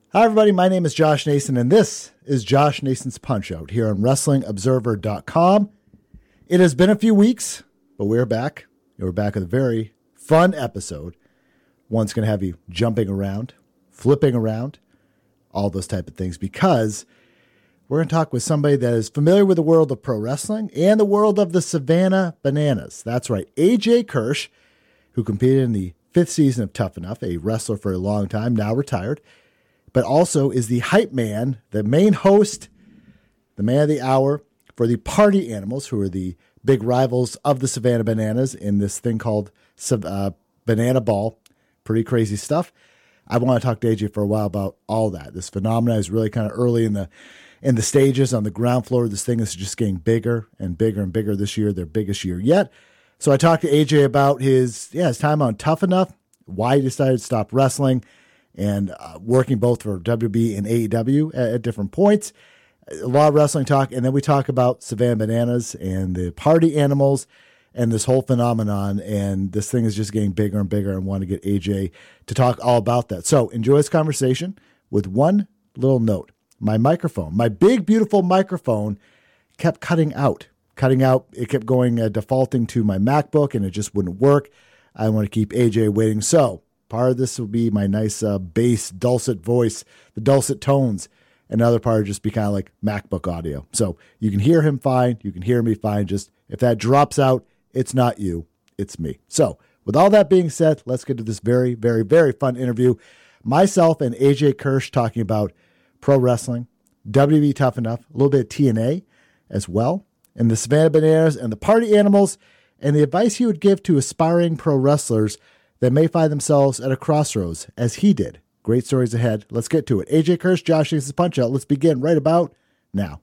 Hi, everybody. My name is Josh Nason, and this is Josh Nason's Punch Out here on WrestlingObserver.com. It has been a few weeks, but we're back. We're back with a very fun episode. One's going to have you jumping around, flipping around, all those type of things, because we're going to talk with somebody that is familiar with the world of pro wrestling and the world of the Savannah Bananas. That's right, AJ Kirsch, who competed in the 5th season of Tough Enough, a wrestler for a long time, now retired, but also is the hype man, the main host, the man of the hour for the Party Animals, who are the big rivals of the Savannah Bananas in this thing called Banana Ball. Pretty crazy stuff. I want to talk to AJ for a while about all that. This phenomenon is really kind of early in the stages on the ground floor. This thing is just getting bigger and bigger and bigger this year, their biggest year yet. So I talked to AJ about his time on Tough Enough, why he decided to stop wrestling, and working both for WWE and AEW at different points. A lot of wrestling talk, and then we talk about Savannah Bananas and the Party Animals and this whole phenomenon, and this thing is just getting bigger and bigger. I want to get AJ to talk all about that. So enjoy this conversation with one little note. My microphone, my big, beautiful microphone kept cutting out. It kept going, defaulting to my MacBook, and it just wouldn't work. I want to keep AJ waiting. So part of this will be my nice bass, dulcet voice, the dulcet tones. Another part will just be kind of like MacBook audio. So you can hear him fine. You can hear me fine. Just if that drops out, it's not you, it's me. So with all that being said, let's get to this very, very, very fun interview. Myself and AJ Kirsch talking about pro wrestling, WWE Tough Enough, a little bit of TNA as well, and the Savannah Bananas and the Party Animals, and the advice he would give to aspiring pro wrestlers that may find themselves at a crossroads, as he did. Great stories ahead. Let's get to it. AJ Kirsch, Josh Nason's Punch Out. Let's begin right about now.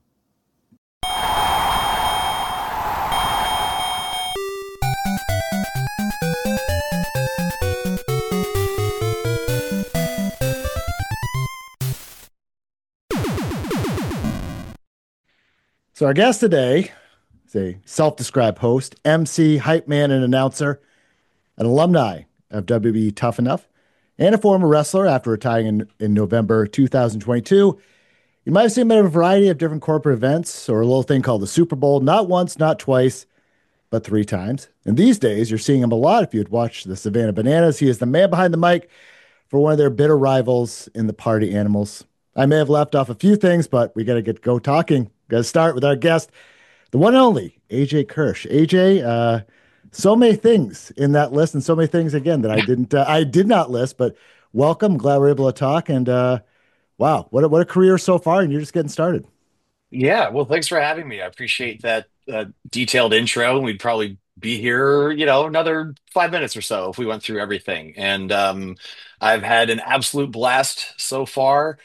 So our guest today is a self-described host, MC, hype man, and announcer, an alumni of WWE Tough Enough, and a former wrestler after retiring in November 2022. You might have seen him at a variety of different corporate events or a little thing called the Super Bowl, not once, not twice, but 3 times. And these days, you're seeing him a lot if you'd watch the Savannah Bananas. He is the man behind the mic for one of their bitter rivals in the Party Animals. I may have left off a few things, but we got to go talking. Got to start with our guest, the one and only AJ Kirsch. AJ, so many things in that list, and so many things again that I did not list. But welcome, glad we're able to talk. And wow, what a career so far, and you're just getting started. Yeah, well, thanks for having me. I appreciate that detailed intro. We'd probably be here, another 5 minutes or so if we went through everything. And I've had an absolute blast so far.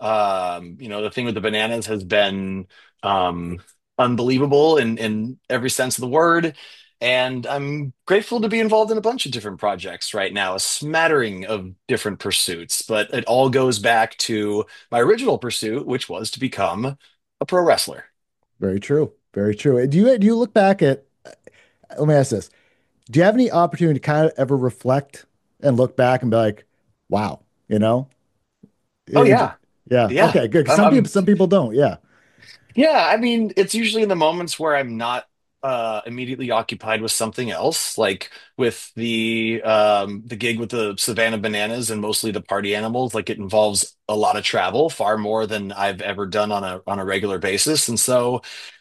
The thing with the bananas has been um, unbelievable in every sense of the word. And I'm grateful to be involved in a bunch of different projects right now, a smattering of different pursuits. But it all goes back to my original pursuit, which was to become a pro wrestler. Very true, very true. Do you look back at? Let me ask this: do you have any opportunity to kind of ever reflect and look back and be like, "Wow," you know? Oh It, yeah, yeah. yeah. Okay. Good. 'Cause I'm, some I'm people, some people don't. Yeah. yeah. I mean, it's usually in the moments where I'm not immediately occupied with something else, like with the gig with the Savannah Bananas and mostly the Party Animals. Like it involves a lot of travel, far more than I've ever done on a regular basis, and so.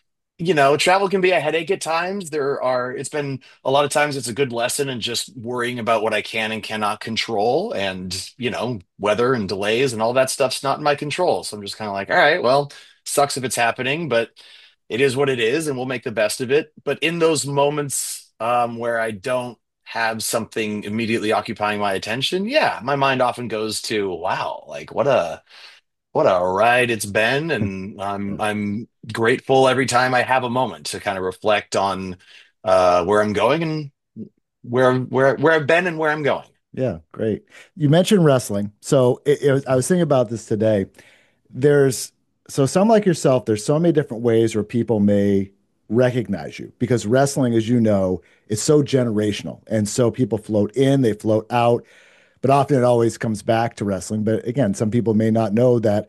Travel can be a headache at times. It's been a lot of times it's a good lesson in just worrying about what I can and cannot control. And, weather and delays and all that stuff's not in my control. So I'm just kind of like, all right, well, sucks if it's happening, but it is what it is and we'll make the best of it. But in those moments where I don't have something immediately occupying my attention, yeah, my mind often goes to, wow, like what a ride it's been, and I'm Yeah. I'm grateful every time I have a moment to kind of reflect on where I'm going and where I've been and where I'm going. Yeah. Great. You mentioned wrestling, so I was thinking about this today. There's so some like yourself. There's so many different ways where people may recognize you because wrestling, as you know, is so generational, and so people float in, they float out. but often it always comes back to wrestling. But again, some people may not know that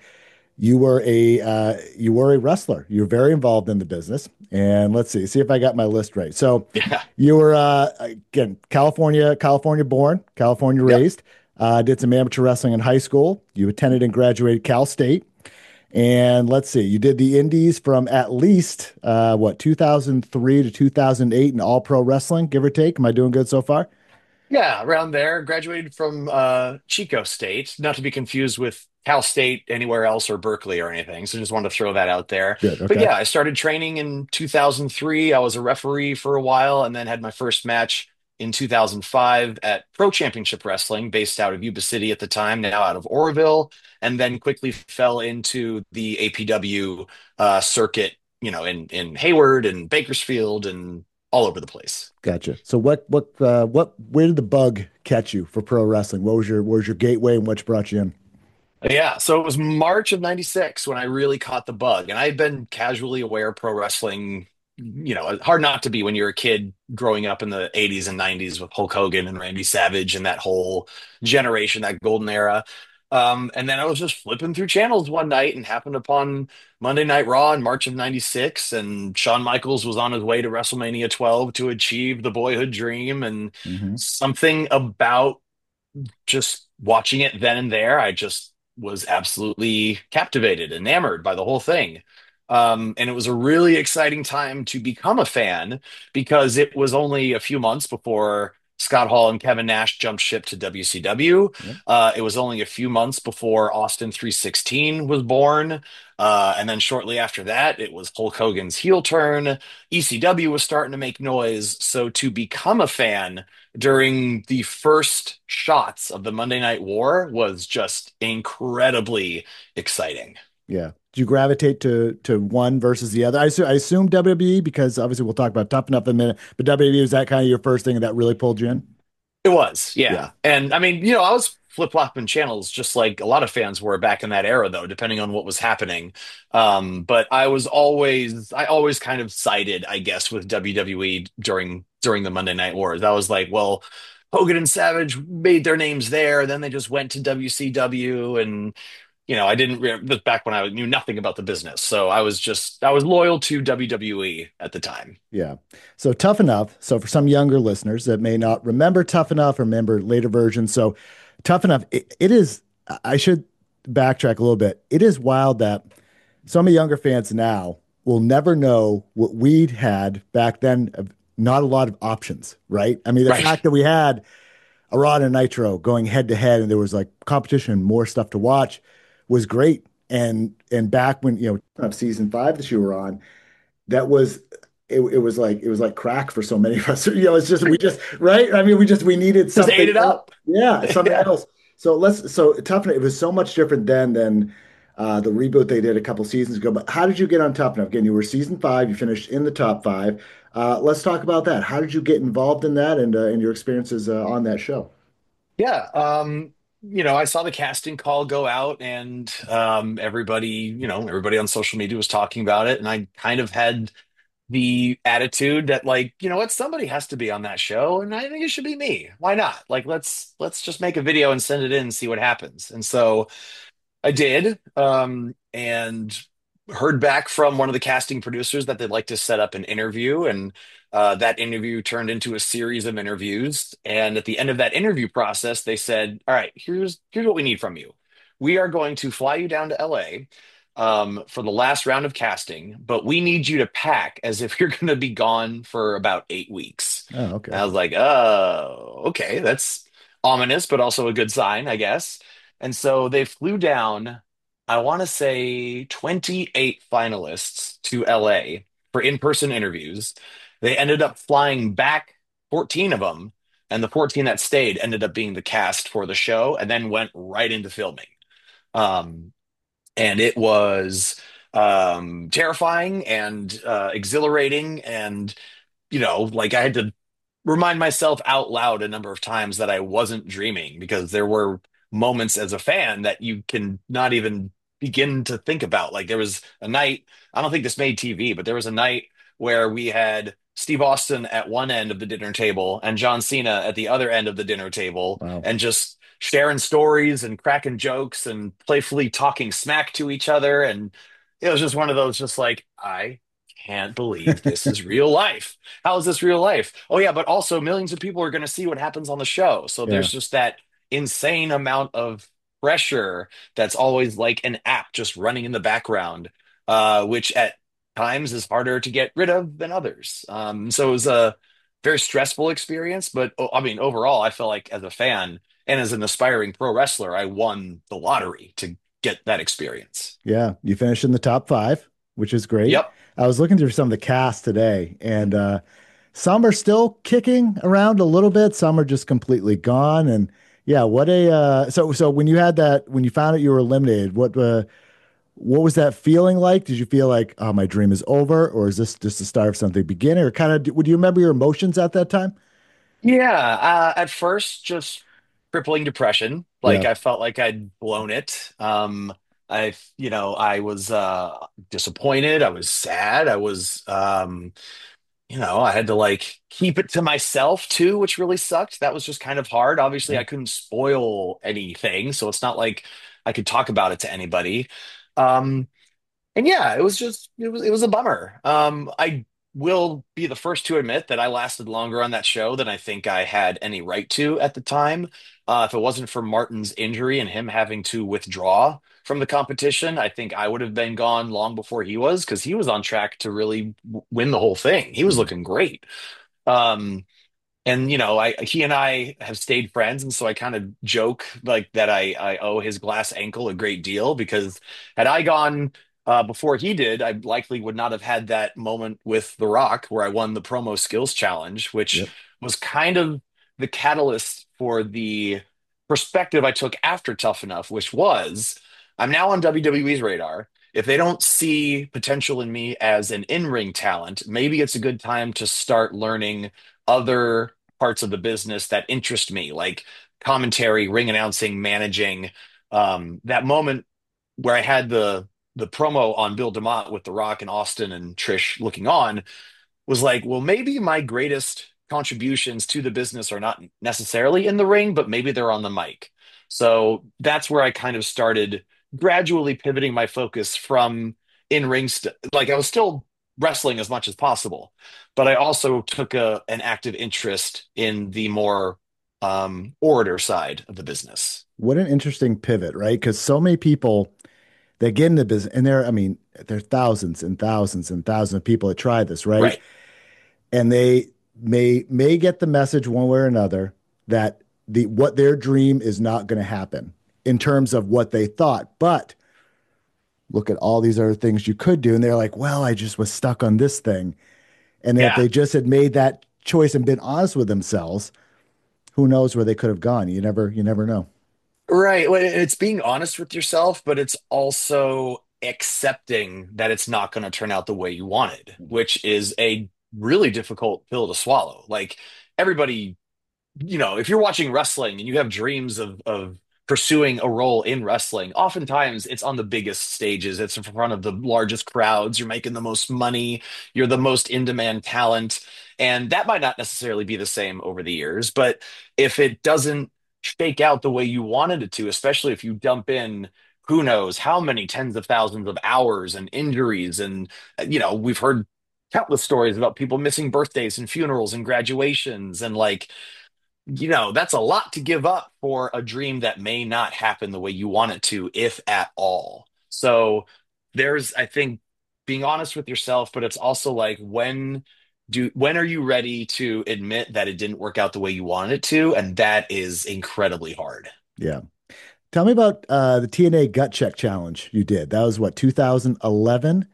you were a wrestler. You're very involved in the business. And let's see if I got my list right. So Yeah. you were again California born, California Yep. raised. Did some amateur wrestling in high school. You attended and graduated Cal State. And let's see, you did the indies from at least what 2003 to 2008 in all pro wrestling, give or take. Am I doing good so far? Yeah, around there. Graduated from Chico State, not to be confused with Cal State anywhere else or Berkeley or anything. So just wanted to throw that out there. Good. But Okay. yeah, I started training in 2003. I was a referee for a while and then had my first match in 2005 at Pro Championship Wrestling, based out of Yuba City at the time, now out of Oroville, and then quickly fell into the APW circuit, in Hayward and Bakersfield and all over the place. Gotcha. So where did the bug catch you for pro wrestling? What was your gateway and what brought you in? Yeah, so it was March of '96 when I really caught the bug. And I had been casually aware of pro wrestling, hard not to be when you're a kid growing up in the '80s and '90s with Hulk Hogan and Randy Savage and that whole generation, that golden era. And then I was just flipping through channels one night and happened upon Monday Night Raw in March of '96. And Shawn Michaels was on his way to WrestleMania 12 to achieve the boyhood dream. And Hmm. something about just watching it then and there, I just was absolutely captivated, enamored by the whole thing. And it was a really exciting time to become a fan because it was only a few months before Scott Hall and Kevin Nash jumped ship to WCW. Yeah. It was only a few months before Austin 316 was born. And then shortly after that, it was Hulk Hogan's heel turn. ECW was starting to make noise. So to become a fan during the first shots of the Monday Night War was just incredibly exciting. Yeah. Do you gravitate to one versus the other? I assume WWE because obviously we'll talk about Tough Enough in a minute, but WWE was that kind of your first thing that really pulled you in? It was, Yeah. yeah. And I mean, I was flip-flopping channels just like a lot of fans were back in that era, though, depending on what was happening. But I always kind of sided, I guess, with WWE during the Monday Night Wars. I was like, well, Hogan and Savage made their names there, then they just went to WCW, and I didn't. This was back when I knew nothing about the business, so I was loyal to WWE at the time. Yeah. So Tough Enough. So for some younger listeners that may not remember Tough Enough or remember later versions, so Tough Enough, it is, I should backtrack a little bit. It is wild that some of younger fans now will never know what we'd had back then. Not a lot of options, right? I mean, the Right. fact that we had a Raw and a Nitro going head to head and there was like competition, more stuff to watch was great. And back when, of season five that you were on, that was it was like crack for so many of us. It's just we just right. I mean, we needed Just ate something it else. up. Yeah, something Yeah. else. So Tough Enough. It was so much different then than the reboot they did a couple seasons ago. But how did you get on Tough Enough? Again, you were season five. You finished in the top five. Let's talk about that. How did you get involved in that and your experiences on that show? Yeah. I saw the casting call go out and everybody on social media was talking about it. And I kind of had the attitude that like, you know what, somebody has to be on that show, and I think it should be me. Why not? Like let's just make a video and send it in and see what happens. And so I did, and heard back from one of the casting producers that they'd like to set up an interview, and that interview turned into a series of interviews. And at the end of that interview process, they said, "All right, here's what we need from you. We are going to fly you down to LA." For the last round of casting, but we need you to pack as if you're going to be gone for about 8 weeks. Oh, And okay. I was like, oh, okay, that's ominous, but also a good sign, I guess. And so they flew down, I want to say 28 finalists to LA for in-person interviews. They ended up flying back 14 of them, and the 14 that stayed ended up being the cast for the show and then went right into filming. Um, and it was terrifying and exhilarating. And, like I had to remind myself out loud a number of times that I wasn't dreaming because there were moments as a fan that you can not even begin to think about. Like there was a night, I don't think this made TV, but there was a night where we had Steve Austin at one end of the dinner table and John Cena at the other end of the dinner table, Wow. and just sharing stories and cracking jokes and playfully talking smack to each other. And it was just one of those, just like, I can't believe this is real life. How is this real life? Oh, yeah, but also millions of people are going to see what happens on the show. So Yeah. there's just that insane amount of pressure that's always like an app just running in the background, which at times is harder to get rid of than others. So it was a very stressful experience, but I mean, overall, I feel like as a fan and as an aspiring pro wrestler, I won the lottery to get that experience. Yeah. You finished in the top five, which is great. Yep. I was looking through some of the cast today, and some are still kicking around a little bit. Some are just completely gone. And yeah, what a so when you had that when you found out you were eliminated, what was that feeling like? Did you feel like, oh, my dream is over, or is this just the start of something beginning? Or kind of, would you remember your emotions at that time? Yeah. At first, just crippling depression. Like Yeah. I felt like I'd blown it. I was disappointed. I was sad. I had to like keep it to myself too, which really sucked. That was just kind of hard. Obviously, Yeah. I couldn't spoil anything, so it's not like I could talk about it to anybody. Um, and yeah, it was a bummer. I will be the first to admit that I lasted longer on that show than I think I had any right to at the time. If it wasn't for Martin's injury and him having to withdraw from the competition, I think I would have been gone long before he was, because he was on track to really win the whole thing. He was Mhm. looking great. Um, and he and I have stayed friends, and so I kind of joke like that I owe his glass ankle a great deal, because had I gone before he did, I likely would not have had that moment with The Rock where I won the promo skills challenge, which Yep. was kind of the catalyst for the perspective I took after Tough Enough, which was, I'm now on WWE's radar. If they don't see potential in me as an in-ring talent, maybe it's a good time to start learning other parts of the business that interest me, like commentary, ring announcing, managing. That moment where I had the promo on Bill DeMott with The Rock and Austin and Trish looking on was like, well, maybe my greatest contributions to the business are not necessarily in the ring, but maybe they're on the mic. So that's where I kind of started gradually pivoting my focus from in ring like I was still wrestling as much as possible, but I also took an active interest in the more orator side of the business. What an interesting pivot, right? Because so many people that get into business, and I mean, there are thousands and thousands and thousands of people that try this, right? Right. And they may get the message one way or another that what their dream is not going to happen in terms of what they thought. But look at all these other things you could do. And they're like, well, I just was stuck on this thing. And if Yeah. they just had made that choice and been honest with themselves, who knows where they could have gone? You never know. Right. Well, it's being honest with yourself, but it's also accepting that it's not going to turn out the way you wanted, which is a really difficult pill to swallow. Like everybody, if you're watching wrestling and you have dreams of pursuing a role in wrestling, oftentimes it's on the biggest stages. It's in front of the largest crowds. You're making the most money. You're the most in-demand talent. And that might not necessarily be the same over the years, but if it doesn't shake out the way you wanted it to, especially if you dump in who knows how many tens of thousands of hours and injuries, and we've heard countless stories about people missing birthdays and funerals and graduations, and like, that's a lot to give up for a dream that may not happen the way you want it to, if at all. So I think, being honest with yourself, but it's also like, when are you ready to admit that it didn't work out the way you wanted it to? And that is incredibly hard. Yeah. Tell me about the TNA Gut Check Challenge you did. That was what, 2011?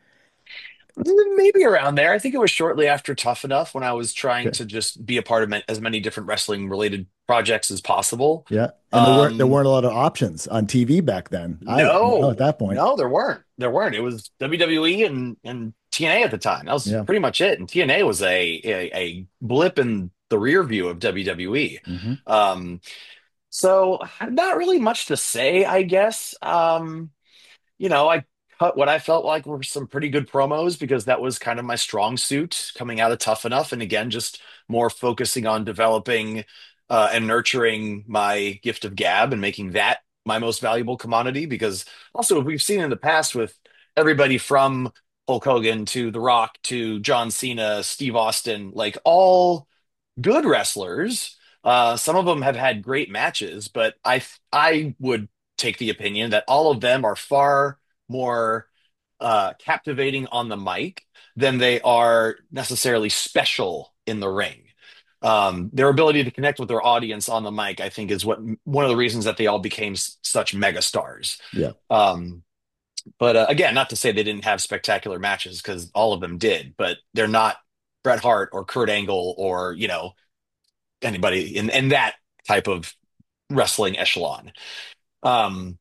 Maybe around there. I think it was shortly after Tough Enough, when I was trying Okay. to just be a part of as many different wrestling related projects as possible. Yeah. And there weren't Um, a lot of options on TV back then either, at No, that point. no, there weren't. There weren't. It was WWE and TNA at the time. That was Yeah. pretty much it. And TNA was a blip in the rear view of WWE. Hmm. Um, so not really much to say, I guess. I cut what I felt like were some pretty good promos because that was kind of my strong suit coming out of Tough Enough. And again, just more focusing on developing and nurturing my gift of gab and making that my most valuable commodity. Because also, we've seen in the past with everybody from Hulk Hogan to The Rock to John Cena, Steve Austin, like all good wrestlers. Some of them have had great matches, but I would take the opinion that all of them are far more captivating on the mic than they are necessarily special in the ring. Their ability to connect with their audience on the mic, I think, is what one of the reasons that they all became such mega stars. Yeah. Um, but again, not to say they didn't have spectacular matches because all of them did, but they're not Bret Hart or Kurt Angle or anybody in that type of wrestling echelon. Um,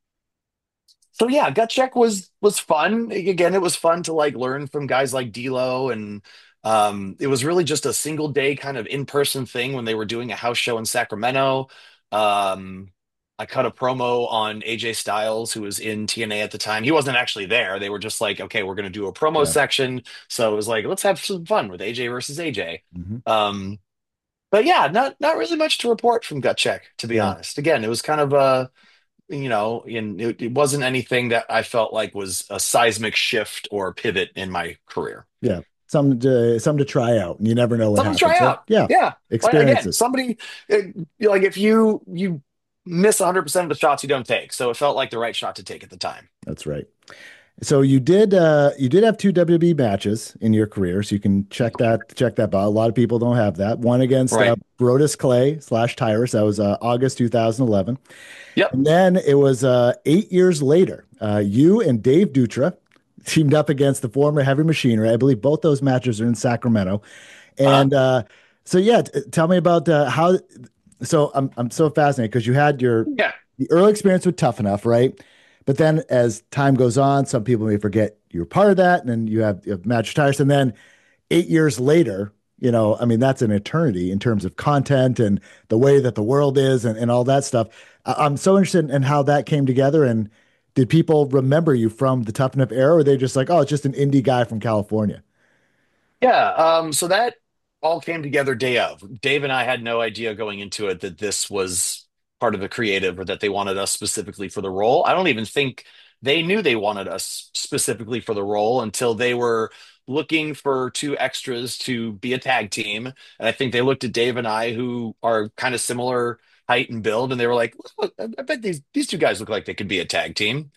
so yeah, gut check was fun. Again, it was fun to like learn from guys like D'Lo, and it was really just a single day kind of in person thing when they were doing a house show in Sacramento. Um, I cut a promo on AJ Styles, who was in TNA at the time. He wasn't actually there. They were just like, okay, we're going to do a promo Yeah. section. So it was like, let's have some fun with AJ versus AJ. Hmm. Um, but yeah, not really much to report from Gut Check, to be Yeah. honest. Again, it was kind of and it wasn't anything that I felt like was a seismic shift or pivot in my career. Yeah. Something to try out. And you never know what Something to try happens, right? out. Yeah. Yeah. Like again, Experiences. somebody like if you miss 100% of the shots you don't take. So it felt like the right shot to take at the time. That's right. So you did have two WWE matches in your career, so you can check that out. A lot of people don't have that. One against Right. Brodus Clay / Tyrus. That was August 2011. Yep. And then it was 8 years later. You and Dave Dutra teamed up against the former Heavy Machinery. I believe both those matches are in Sacramento. Uh-huh. And so yeah, tell me about how. So I'm so fascinated because you had your Yeah. the early experience with Tough Enough, right? But then as time goes on, some people may forget you're part of that, and then you have Match Tires, and then 8 years later, I mean, that's an eternity in terms of content and the way that the world is and all that stuff. I'm so interested in how that came together. And did people remember you from the Tough Enough era, or were they just like, oh, it's just an indie guy from California? Yeah. So that all came together day of. Dave and I had no idea going into it that this was part of the creative or that they wanted us specifically for the role. I don't even think they knew they wanted us specifically for the role until they were looking for two extras to be a tag team. And I think they looked at Dave and I, who are kind of similar height and build, and they were like, "Look, I bet these two guys look like they could be a tag team."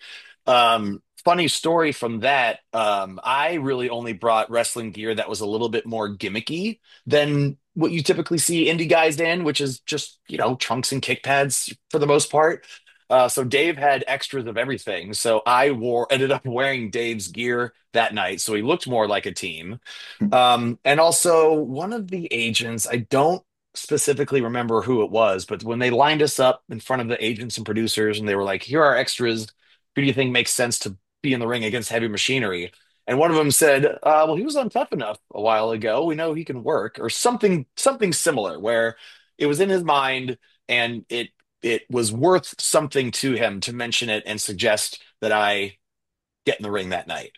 Funny story from that. I really only brought wrestling gear that was a little bit more gimmicky than what you typically see indie guys in, which is just, trunks and kick pads for the most part. So Dave had extras of everything. So ended up wearing Dave's gear that night. So he looked more like a team. And also one of the agents, I don't specifically remember who it was, but when they lined us up in front of the agents and producers and they were like, here are extras, who do you think makes sense to be in the ring against Heavy Machinery? And one of them said, well, he was on Tough Enough a while ago. We know he can work, or something similar, where it was in his mind and it was worth something to him to mention it and suggest that I get in the ring that night.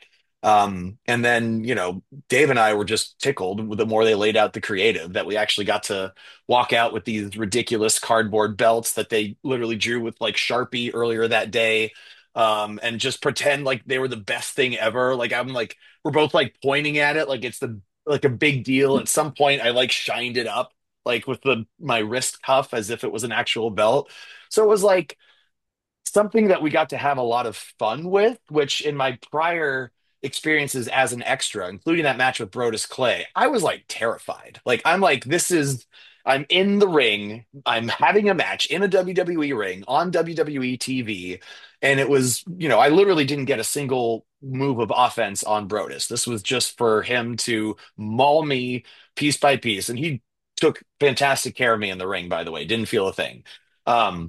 And then, Dave and I were just tickled with the more they laid out the creative that we actually got to walk out with these ridiculous cardboard belts that they literally drew with like Sharpie earlier that day. And just pretend like they were the best thing ever. Like I'm like, we're both like pointing at it like it's like a big deal. At some point, I like shined it up like with my wrist cuff as if it was an actual belt. So it was like something that we got to have a lot of fun with, which in my prior experiences as an extra, including that match with Brodus Clay, I was like terrified. Like, I'm like, I'm in the ring, I'm having a match in a WWE ring on WWE TV. And it was, I literally didn't get a single move of offense on Brodus. This was just for him to maul me piece by piece. And he took fantastic care of me in the ring, by the way, didn't feel a thing. Um,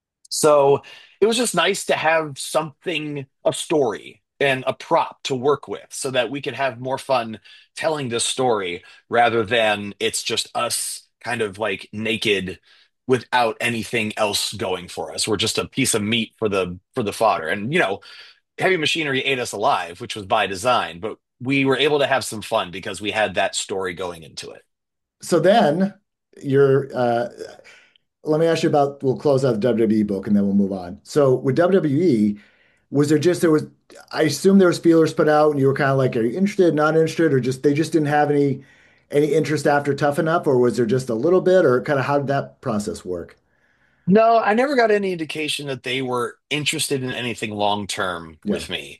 so it was just nice to have something, a story and a prop to work with so that we could have more fun telling this story rather than it's just us kind of like naked without anything else going for us. We're just a piece of meat for the fodder. And Heavy Machinery ate us alive, which was by design, but we were able to have some fun because we had that story going into it. So then you're let me ask you about, we'll close out the WWE book and then we'll move on. So with WWE, was there just, there was, I assume there was feelers put out and you were kind of like, are you interested, not interested, or just, they just didn't have any interest after Tough Enough, or was there just a little bit, or kind of how did that process work? No, I never got any indication that they were interested in anything long term Yeah. with me.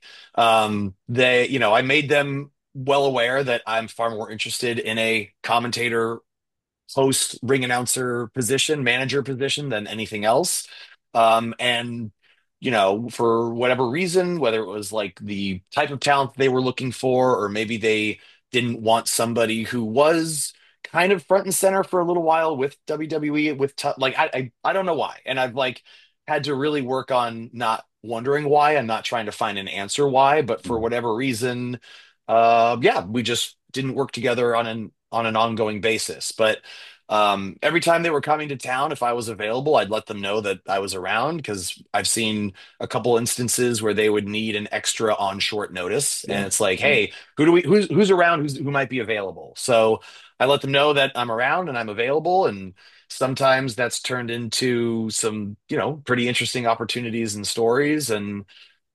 I made them well aware that I'm far more interested in a commentator, host, ring announcer position, manager position than anything else. And for whatever reason, whether it was like the type of talent they were looking for, or maybe they didn't want somebody who was kind of front and center for a little while with WWE like I don't know why. And I've like had to really work on not wondering why and not trying to find an answer why, but for Mm. whatever reason, yeah, we just didn't work together on an ongoing basis. But every time they were coming to town, if I was available, I'd let them know that I was around because I've seen a couple instances where they would need an extra on short notice, and Yeah. it's like, Yeah. hey, who's around, who might be available. So I let them know that I'm around and I'm available, and sometimes that's turned into some pretty interesting opportunities and stories. And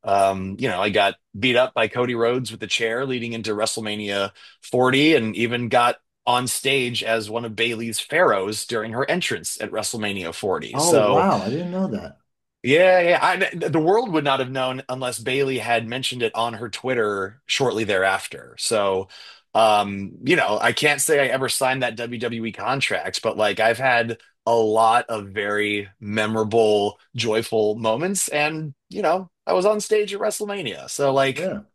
I got beat up by Cody Rhodes with the chair leading into WrestleMania 40, and even got on stage as one of Bayley's pharaohs during her entrance at WrestleMania 40. Oh, So, wow. I didn't know that. yeah, yeah, the world would not have known unless Bayley had mentioned it on her Twitter shortly thereafter. So, I can't say I ever signed that WWE contract, but like I've had a lot of very memorable, joyful moments, and I was on stage at WrestleMania. So like Yeah.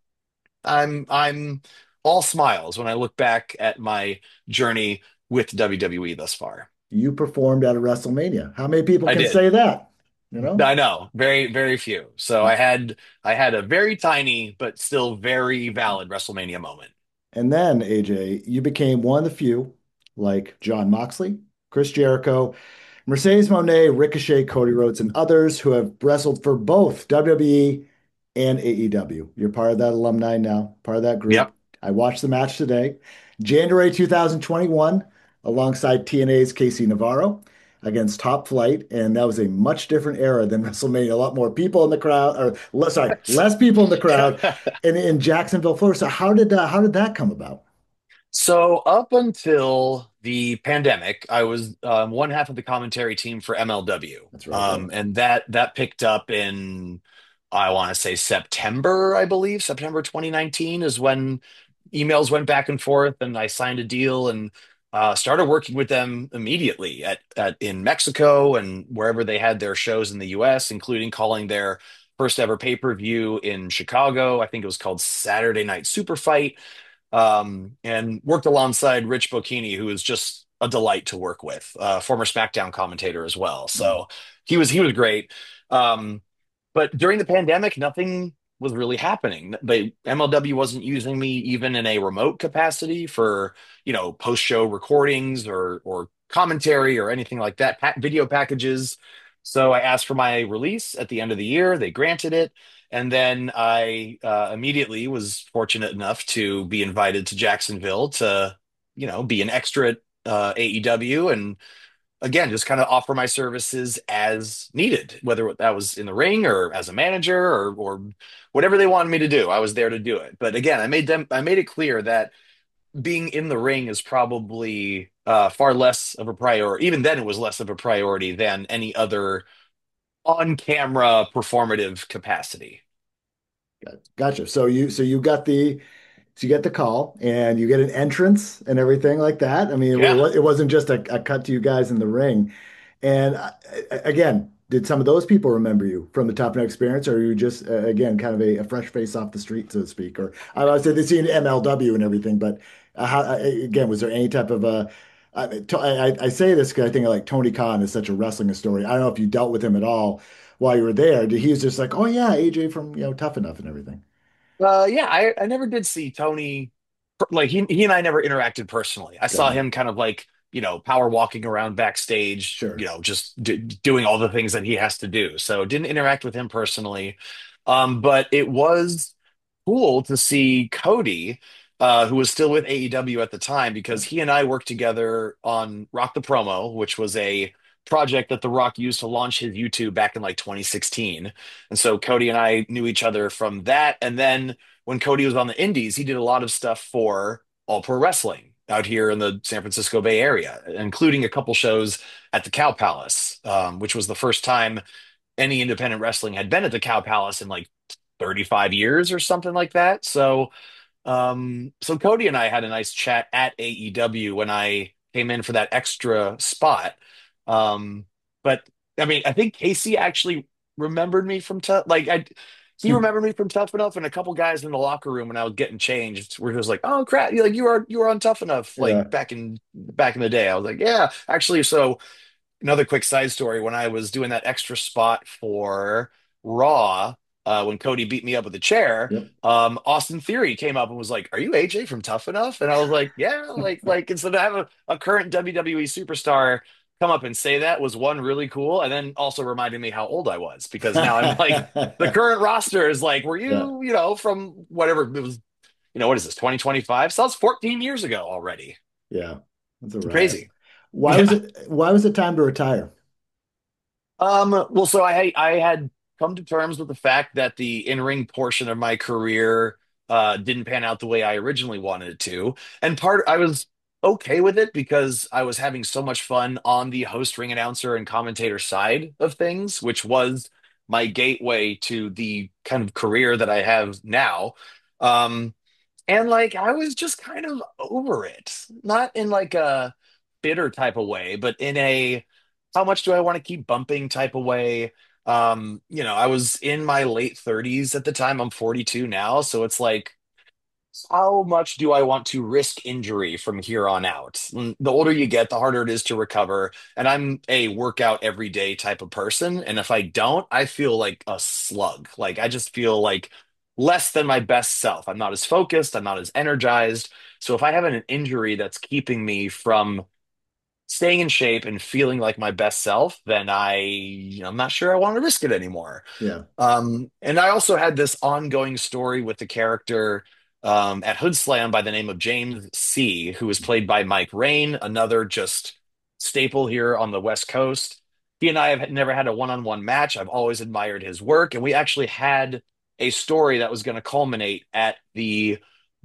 I'm all smiles when I look back at my journey with WWE thus far. You performed at a WrestleMania. How many people I can did. say that? You know? I know, very, very few. So I had a very tiny but still very valid WrestleMania moment. And then, AJ, you became one of the few, like John Moxley, Chris Jericho, Mercedes Moné, Ricochet, Cody Rhodes, and others who have wrestled for both WWE and AEW. You're part of that alumni now, part of that group. Yep. I watched the match today, January 2021, alongside TNA's Casey Navarro against Top Flight, and that was a much different era than WrestleMania. A lot more people in the crowd, or sorry, less people in the crowd, in Jacksonville, Florida. So how did that come about? So up until the pandemic, I was one half of the commentary team for MLW, That's right. Yep. and that picked up in, I want to say September, I believe September 2019 is when emails went back and forth, and I signed a deal and started working with them immediately at in Mexico and wherever they had their shows in the U.S., including calling their first ever pay-per-view in Chicago. I think it was called Saturday Night Super Fight, and worked alongside Rich Bocchini, who is just a delight to work with, former SmackDown commentator as well. Mm. So he was great. Um, but during the pandemic, nothing was really happening. MLW wasn't using me even in a remote capacity for post show recordings or commentary or anything like that, video packages. So I asked for my release at the end of the year. They granted it. And then I immediately was fortunate enough to be invited to Jacksonville to, be an extra at AEW, and again, just kind of offer my services as needed, whether that was in the ring or as a manager or whatever they wanted me to do. I was there to do it. But again, I made it clear that being in the ring is probably far less of a priority. Even then, it was less of a priority than any other on-camera performative capacity. Gotcha. So you get the call and you get an entrance and everything like that. I mean, Yeah. it wasn't just a cut to you guys in the ring. And again, did some of those people remember you from the Top Net experience, or are you just again kind of a fresh face off the street, so to speak? Or I would say they seen MLW and everything, but again, was there any type of I say this because I think like Tony Khan is such a wrestling historian. I don't know if you dealt with him at all while you were there. He was just like, oh yeah, AJ from Tough Enough and everything. Yeah, I never did see Tony, like he and I never interacted personally. I saw Got it. him kind of like, power walking around backstage, Sure. just doing all the things that he has to do. So didn't interact with him personally. But it was cool to see Cody, who was still with AEW at the time, because he and I worked together on Rock the Promo, which was a project that The Rock used to launch his YouTube back in like 2016. And so Cody and I knew each other from that. And then when Cody was on the Indies, he did a lot of stuff for All Pro Wrestling out here in the San Francisco Bay Area, including a couple shows at the Cow Palace, which was the first time any independent wrestling had been at the Cow Palace in like 35 years or something like that. So Cody and I had a nice chat at AEW when I came in for that extra spot. Um, but I mean, I think Casey actually remembered me from he Hmm. remembered me from Tough Enough, and a couple guys in the locker room when I was getting changed were just like, "Oh crap, you were on Tough Enough like Yeah. back in the day." I was like, "Yeah, actually." So another quick side story, when I was doing that extra spot for Raw, when Cody beat me up with a chair, Yep. Austin Theory came up and was like, "Are you AJ from Tough Enough?" And I was like, "Yeah." And so to have a current WWE superstar come up and say that was one really cool, and then also reminded me how old I was, because now I'm like, the current roster is like, "Were Yeah. you, from whatever it was, what is this, 2025?" So that's 14 years ago already. Yeah. That's a rad. Crazy. Why was Yeah. it time to retire? Well, so I had come to terms with the fact that the in-ring portion of my career didn't pan out the way I originally wanted it to. And I was okay with it because I was having so much fun on the host, ring announcer, and commentator side of things, which was my gateway to the kind of career that I have now. Um, and like I was just kind of over it, not in like a bitter type of way, but in a how much do I want to keep bumping type of way. I was in my late 30s at the time. I'm 42 now, so it's like, how much do I want to risk injury from here on out? The older you get, the harder it is to recover. And I'm a workout every day type of person. And if I don't, I feel like a slug. Like I just feel like less than my best self. I'm not as focused, I'm not as energized. So if I have an injury that's keeping me from staying in shape and feeling like my best self, then I'm not sure I want to risk it anymore. Yeah. And I also had this ongoing story with the character at Hood Slam by the name of James C., who was played by Mike Rain, another just staple here on the West Coast. He and I have never had a one-on-one match. I've always admired his work, and we actually had a story that was going to culminate at the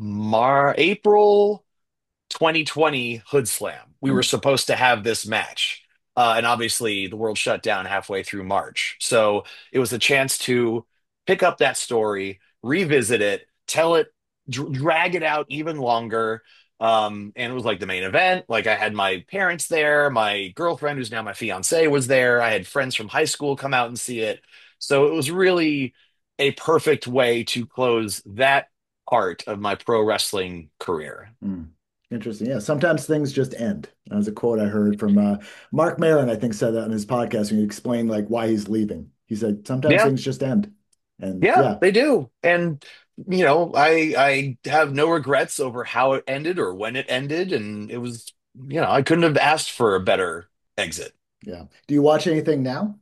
April 2020 Hood Slam. We were Hmm. supposed to have this match. And obviously, the world shut down halfway through March. So it was a chance to pick up that story, revisit it, tell it, drag it out even longer. And it was like the main event. Like I had my parents there, my girlfriend, who's now my fiance, was there. I had friends from high school come out and see it. So it was really a perfect way to close that part of my pro wrestling career. Hmm. Interesting. Yeah. Sometimes things just end. That was a quote I heard from Mark Maron, I think, said that on his podcast when he explained like why he's leaving. He said, sometimes Yeah, things just end. And yeah, yeah, they do. And I have no regrets over how it ended or when it ended, and it was, I couldn't have asked for a better exit. yeah. Do you watch anything now?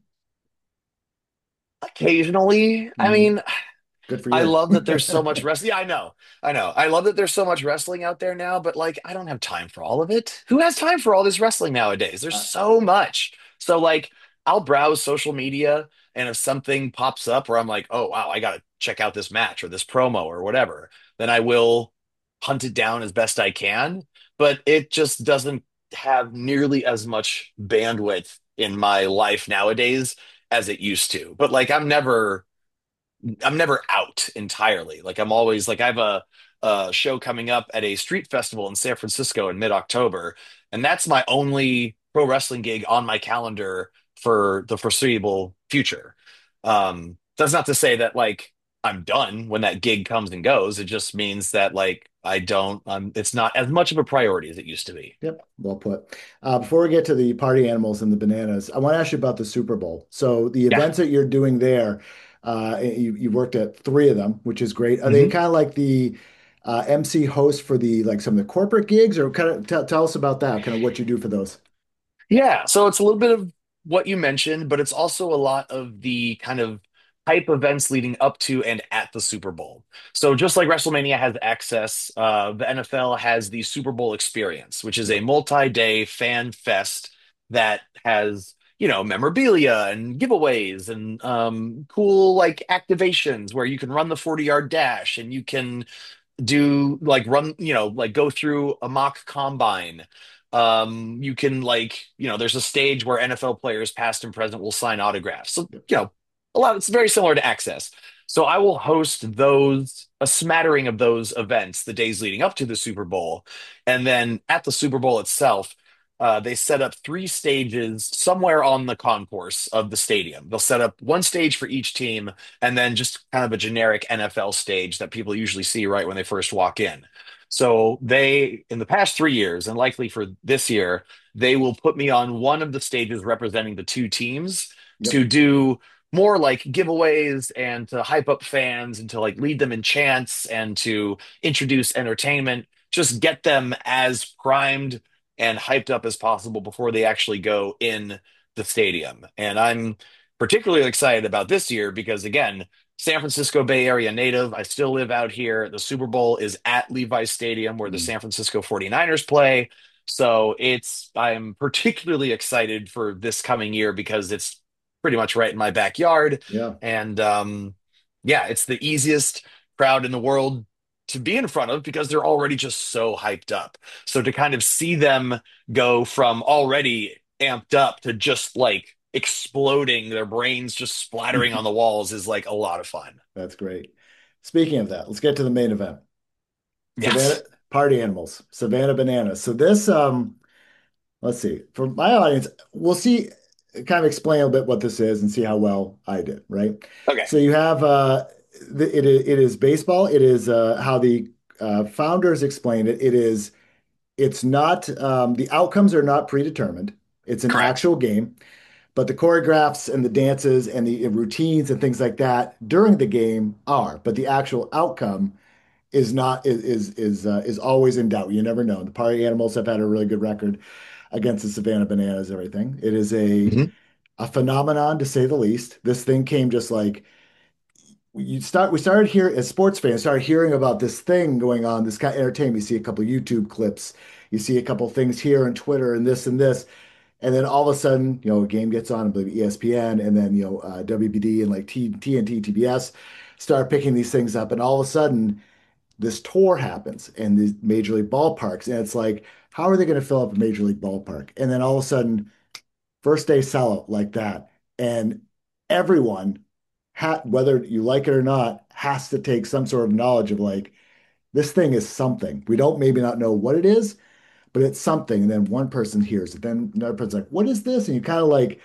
Occasionally, I Hmm. mean, Good for I you. love that there's so much wrestling. Yeah, I know. I know. I love that there's so much wrestling out there now, but like I don't have time for all of it. Who has time for all this wrestling nowadays? There's Uh, so much. So like I'll browse social media, and if something pops up where I'm like, "Oh, wow, I got to check out this match or this promo or whatever," then I will hunt it down as best I can, but it just doesn't have nearly as much bandwidth in my life nowadays as it used to. But like I'm never out entirely. Like I'm always like I have a show coming up at a street festival in San Francisco in mid-October, and that's my only pro wrestling gig on my calendar for the foreseeable future. That's not to say that like I'm done when that gig comes and goes. It just means that like I don't it's not as much of a priority as it used to be. Yep, well put. Before we get to the party animals and the bananas, I want to ask you about the Super Bowl. So the Yeah. events that you're doing there, you worked at three of them, which is great. Are they Mhm. kind of like the MC host for the like some of the corporate gigs, or kind of tell us about that, kind of what you do for those? Yeah, so it's a little bit of what you mentioned, but it's also a lot of the kind of hype events leading up to and at the Super Bowl. So just like WrestleMania has access, the NFL has the Super Bowl experience, which is a Yep. multi-day fan fest that has, memorabilia and giveaways and cool like activations where you can run the 40-yard dash and you can do like run, like go through a mock combine. You can like, there's a stage where NFL players past and present will sign autographs. So, Yep. it's very similar to Access. So I will host a smattering of those events the days leading up to the Super Bowl. And then at the Super Bowl itself, they set up three stages somewhere on the concourse of the stadium. They'll set up one stage for each team and then just kind of a generic NFL stage that people usually see right when they first walk in. So in the past 3 years, and likely for this year, they will put me on one of the stages representing the two teams Yep. to do more like giveaways and to hype up fans and to like lead them in chants and to introduce entertainment, just get them as primed and hyped up as possible before they actually go in the stadium. And I'm particularly excited about this year because, again, San Francisco Bay Area native. I still live out here. The Super Bowl is at Levi's Stadium where the Mm. San Francisco 49ers play. So I'm particularly excited for this coming year because it's pretty much right in my backyard. Yeah. And yeah, it's the easiest crowd in the world to be in front of because they're already just so hyped up. So to kind of see them go from already amped up to just like exploding, their brains just splattering on the walls is like a lot of fun. That's great. Speaking of that, let's get to the main event. Savannah Yes. Party Animals, Savannah Bananas. So this, let's see, for my audience, we'll see, kind of explain a bit what this is and see how well I did, right? Okay. So you have it is baseball. It is how the founders explained it. It's not the outcomes are not predetermined. It's an Correct. actual game, but the choreographs and the dances and the routines and things like that during the game are. But the actual outcome is not is always in doubt. You never know. The party animals have had a really good record against the Savannah Bananas, everything. It is Mhm. a phenomenon to say the least. This thing came just like we started here as sports fans, started hearing about this thing going on, this kind of entertainment. You see a couple YouTube clips, you see a couple things here on Twitter and this and this. And then all of a sudden, a game gets on, I believe ESPN, and then WBD and like TNT, TBS start picking these things up, and all of a sudden this tour happens and these major league ballparks. And it's like, how are they going to fill up a major league ballpark? And then all of a sudden, first day sellout like that. And everyone, whether you like it or not, has to take some sort of knowledge of like, this thing is something. We don't maybe not know what it is, but it's something. And then one person hears it. Then another person's like, what is this? And you kind of like,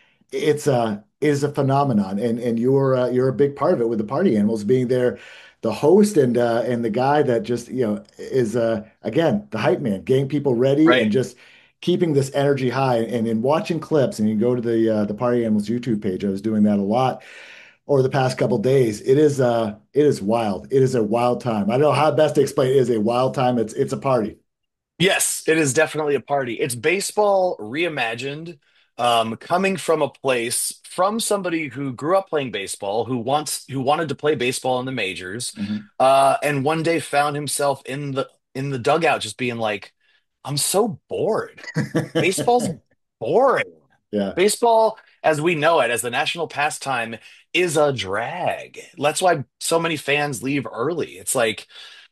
it is a phenomenon, and you're a big part of it with the party animals being there, the host and the guy that just is again the hype man, getting people ready Right. and just keeping this energy high. And in watching clips, and you go to the party animals YouTube page, I was doing that a lot over the past couple days. It is wild. It is a wild time. I don't know how best to explain it. It is a wild time. It's a party. Yes, it is definitely a party. It's baseball reimagined, coming from a place from somebody who grew up playing baseball, who wanted to play baseball in the majors, Mhm. and one day found himself in the dugout, just being like, "I'm so bored. Baseball's boring. Yeah. Baseball, as we know it, as the national pastime, is a drag. That's why so many fans leave early. It's like."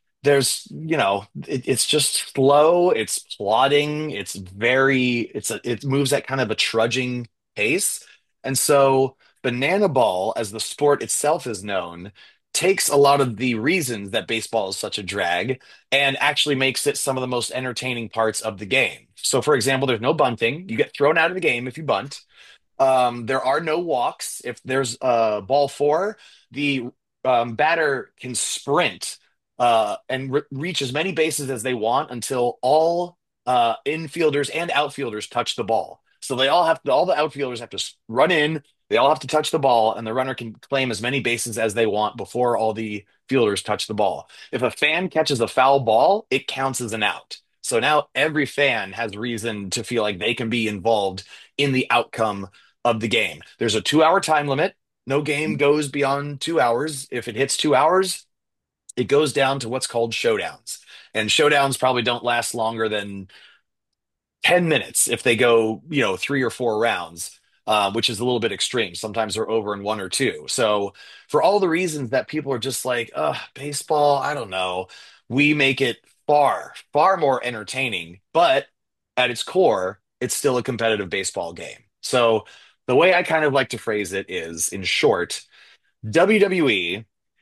It's just slow, it's plodding, it moves at kind of a trudging pace. And so Banana Ball, as the sport itself is known, takes a lot of the reasons that baseball is such a drag and actually makes it some of the most entertaining parts of the game. So, for example, there's no bunting. You get thrown out of the game if you bunt. There are no walks. If there's ball four, the batter can sprint and reach as many bases as they want until all infielders and outfielders touch the ball. So all the outfielders have to run in. They all have to touch the ball, and the runner can claim as many bases as they want before all the fielders touch the ball. If a fan catches a foul ball, it counts as an out. So now every fan has reason to feel like they can be involved in the outcome of the game. There's a 2 hour time limit. No game goes beyond 2 hours. If it hits 2 hours, it goes down to what's called showdowns. And showdowns probably don't last longer than 10 minutes if they go, 3 or 4 rounds, which is a little bit extreme. Sometimes they're over in one or two. So, for all the reasons that people are just like, baseball, I don't know, we make it far, far more entertaining. But at its core, it's still a competitive baseball game. So, the way I kind of like to phrase it is, in short, WWE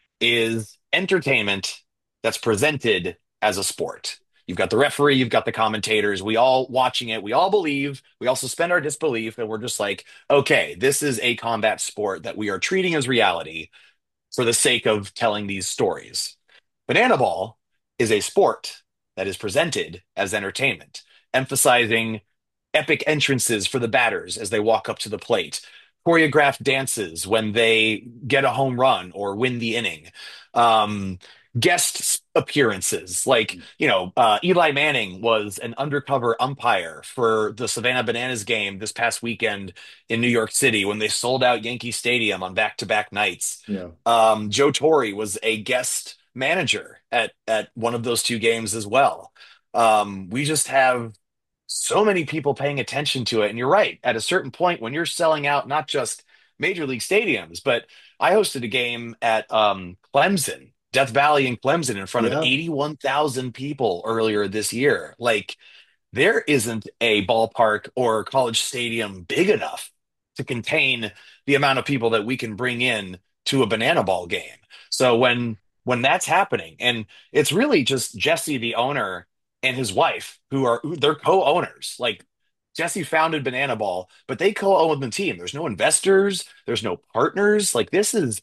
is entertainment that's presented as a sport. You've got the referee, you've got the commentators, we all watching it, we all believe, we all suspend our disbelief, and we're just like, okay, this is a combat sport that we are treating as reality for the sake of telling these stories. Banana Ball is a sport that is presented as entertainment, emphasizing epic entrances for the batters as they walk up to the plate, choreographed dances when they get a home run or win the inning, um, guest appearances. Like, Eli Manning was an undercover umpire for the Savannah Bananas game this past weekend in New York City when they sold out Yankee Stadium on back-to-back nights. Yeah. Joe Torre was a guest manager at one of those two games as well. We just have so many people paying attention to it. And you're right, at a certain point, when you're selling out not just major league stadiums, but I hosted a game at Clemson, Death Valley in Clemson, in front of Yeah. 81,000 people earlier this year. Like, there isn't a ballpark or college stadium big enough to contain the amount of people that we can bring in to a banana ball game. So when that's happening, and it's really just Jesse, the owner, and his wife, they're co-owners. Like, Jesse founded Banana Ball, but they co-own the team. There's no investors, there's no partners. Like, this is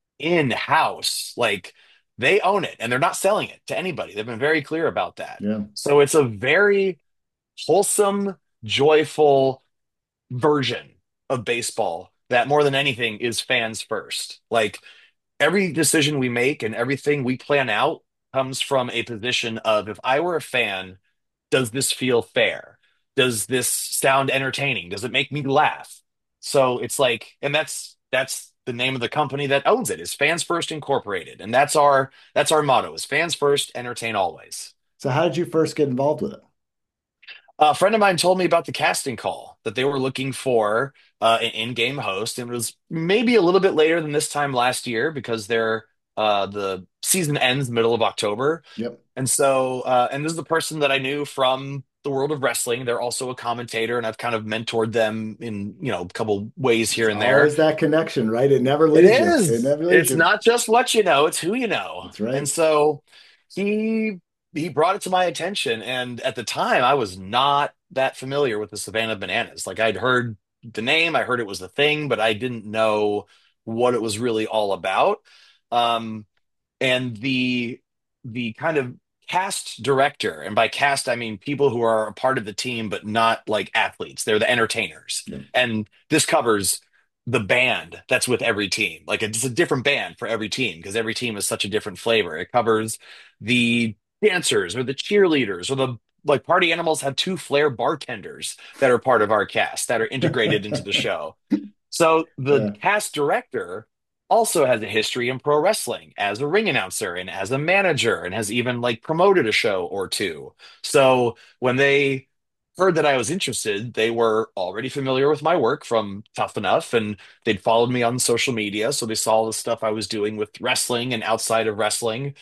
in-house. Like, they own it and they're not selling it to anybody. They've been very clear about that. Yeah. So it's a very wholesome, joyful version of baseball that more than anything is fans first. Like, every decision we make and everything we plan out comes from a position of, if I were a fan, does this feel fair? Does this sound entertaining? Does it make me laugh? So it's like, and that's the name of the company that owns it, is Fans First Incorporated. And that's our motto, is fans first, entertain always. So how did you first get involved with it? A friend of mine told me about the casting call that they were looking for an in-game host, and it was maybe a little bit later than this time last year because the season ends middle of October, Yep. and so and this is the person that I knew from the world of wrestling. They're also a commentator, and I've kind of mentored them in a couple ways It's here and there. always that connection, right? It never It leaves you. It is. never leaves It's you. not just what you know, it's who you know. That's And right. so he he brought it to my attention. And at the time, I was not that familiar with the Savannah Bananas. Like, I'd heard the name, I heard it was the thing, but I didn't know what it was really all about. Um, and the kind of cast director, and by cast I mean people who are a part of the team but not like athletes, they're the entertainers. Yep. And this covers the band that's with every team. Like, it's a different band for every team because every team is such a different flavor. It covers the dancers or the cheerleaders or the, like, party animals have two flair bartenders that are part of our cast that are integrated into the show. So the Yeah. cast director also has a history in pro wrestling as a ring announcer and as a manager, and has even like promoted a show or two. So when they heard that I was interested, they were already familiar with my work from Tough Enough, and they'd followed me on social media. So they saw the stuff I was doing with wrestling and outside of wrestling.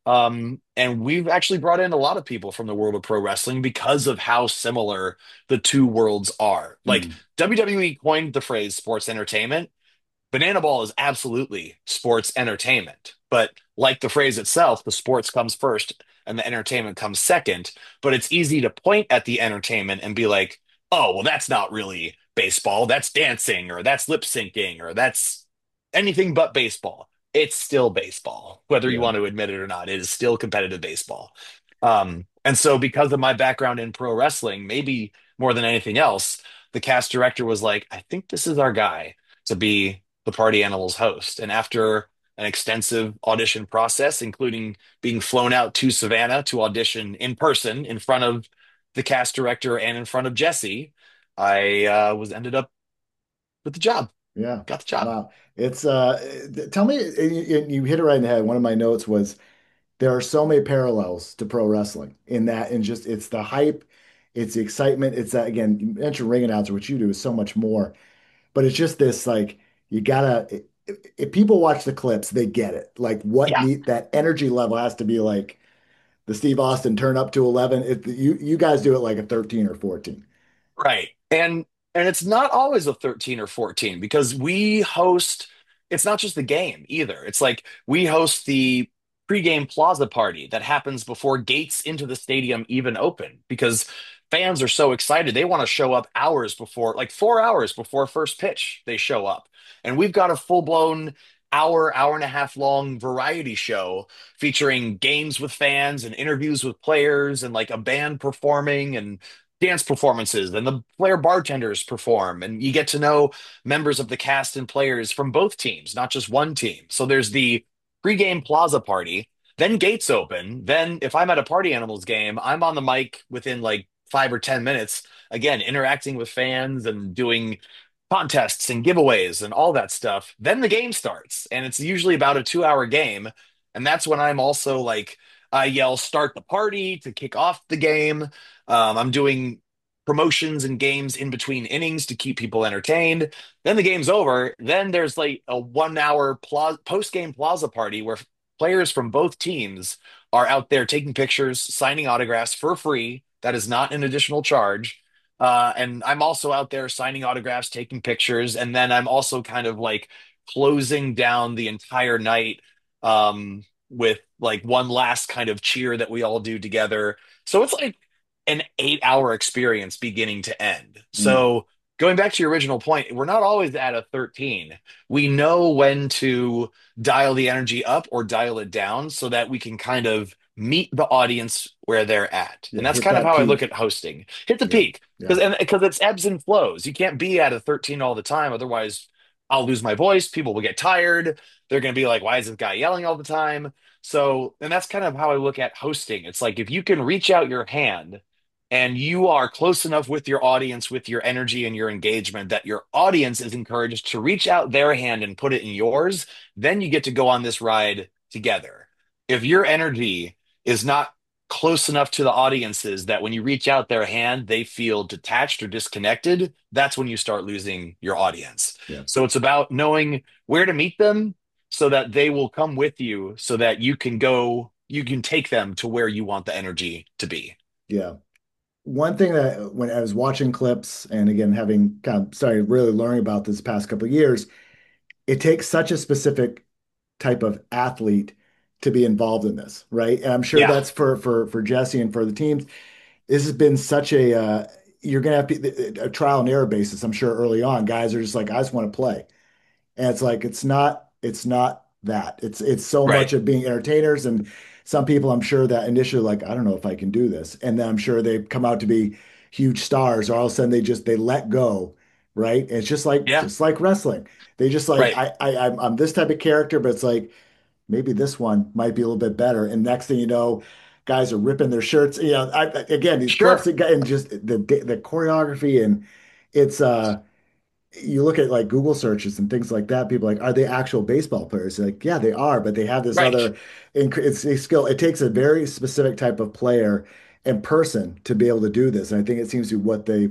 And we've actually brought in a lot of people from the world of pro wrestling because of how similar the two worlds are. Like, Mm. WWE coined the phrase sports entertainment. Banana Ball is absolutely sports entertainment. But like the phrase itself, the sports comes first and the entertainment comes second. But it's easy to point at the entertainment and be like, oh, well, that's not really baseball. That's dancing, or that's lip syncing, or that's anything but baseball. It's still baseball, whether you Yeah. want to admit it or not. It is still competitive baseball. And so, because of my background in pro wrestling, maybe more than anything else, the cast director was like, I think this is our guy to be the Party Animals host. And after an extensive audition process, including being flown out to Savannah to audition in person in front of the cast director and in front of Jesse, I was ended up with the job. Yeah. got the job. Wow. It's tell me, you hit it right in the head. One of my notes was there are so many parallels to pro wrestling in that, and just it's the hype, it's the excitement, it's that again, you mentioned ring announcer, which you do is so much more, but it's just this like you gotta if people watch the clips, they get it. Like what Yeah. need that energy level has to be like the Steve Austin turn up to 11. You guys do it like a 13 or 14. Right. And it's not always a 13 or 14 because we host it's not just the game either. It's like we host the pregame plaza party that happens before gates into the stadium even open because fans are so excited. They want to show up hours before, like 4 hours before first pitch, they show up. And we've got a full-blown hour and a half long variety show featuring games with fans and interviews with players and like a band performing and dance performances and the player bartenders perform and you get to know members of the cast and players from both teams, not just one team. So there's the pregame plaza party, then gates open. Then if I'm at a Party Animals game, I'm on the mic within like 5 or 10 minutes, again, interacting with fans and doing contests and giveaways and all that stuff. Then the game starts, and it's usually about a 2 hour game. And that's when I'm also like, I yell, start the party to kick off the game. I'm doing promotions and games in between innings to keep people entertained. Then the game's over. Then there's like a 1 hour post game plaza party where players from both teams are out there taking pictures, signing autographs for free. That is not an additional charge. And I'm also out there signing autographs, taking pictures, and then I'm also kind of like closing down the entire night with like one last kind of cheer that we all do together. So it's like an 8 hour experience beginning to end. Mm. So going back to your original point, we're not always at a 13. We know when to dial the energy up or dial it down so that we can kind of meet the audience where they're at. And Yeah, that's hit kind of that how I look peak. at hosting. Hit the Yeah. peak Yeah. because it's ebbs and flows. You can't be at a 13 all the time. Otherwise, I'll lose my voice. People will get tired. They're going to be like, why is this guy yelling all the time? So, and that's kind of how I look at hosting. It's like if you can reach out your hand and you are close enough with your audience, with your energy and your engagement, that your audience is encouraged to reach out their hand and put it in yours, then you get to go on this ride together. If your energy is not close enough to the audiences that when you reach out their hand, they feel detached or disconnected, that's when you start losing your audience. Yeah. So it's about knowing where to meet them so that they will come with you so that you can take them to where you want the energy to be. Yeah. One thing that when I was watching clips and again having kind of started really learning about this past couple of years, it takes such a specific type of athlete to be involved in this, right? And I'm sure Yeah, that's for Jesse and for the teams. This has been such a you're gonna have a trial and error basis. I'm sure early on, guys are just like, I just want to play. And it's like it's not that. It's so right. much of being entertainers and some people I'm sure that initially like, I don't know if I can do this. And then I'm sure they come out to be huge stars or all of a sudden they let go, right? And it's Yeah, just like wrestling. They just like right. I'm this type of character, but it's like maybe this one might be a little bit better. And next thing you know, guys are ripping their shirts. Again, these clips Sure. and just the choreography and it's you look at like Google searches and things like that, people are like, are they actual baseball players? Like, yeah, they are, but they have this Right. other, it's a skill. It takes a very specific type of player and person to be able to do this. And I think it seems to be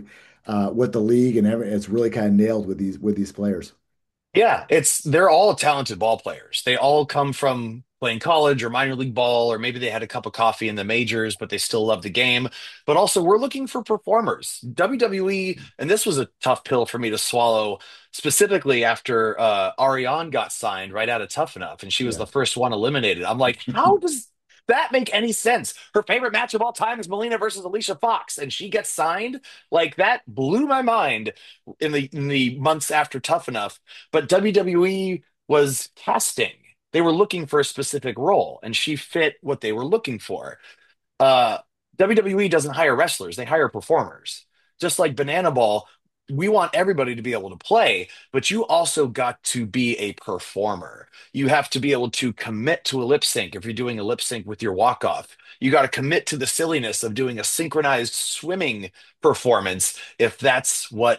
what the league and it's really kind of nailed with these players. Yeah, it's they're all talented ball players. They all come from playing college or minor league ball, or maybe they had a cup of coffee in the majors, but they still love the game. But also, we're looking for performers. WWE, and this was a tough pill for me to swallow, specifically after Ariane got signed right out of Tough Enough, and she was Yeah. the first one eliminated. I'm like, how does that make any sense? Her favorite match of all time is Melina versus Alicia Fox, and she gets signed. Like that blew my mind in the months after Tough Enough, but WWE was casting. They were looking for a specific role, and she fit what they were looking for. Uh, WWE doesn't hire wrestlers, they hire performers. Just like Banana Ball, we want everybody to be able to play, but you also got to be a performer. You have to be able to commit to a lip sync if you're doing a lip sync with your walk off. You got to commit to the silliness of doing a synchronized swimming performance if that's what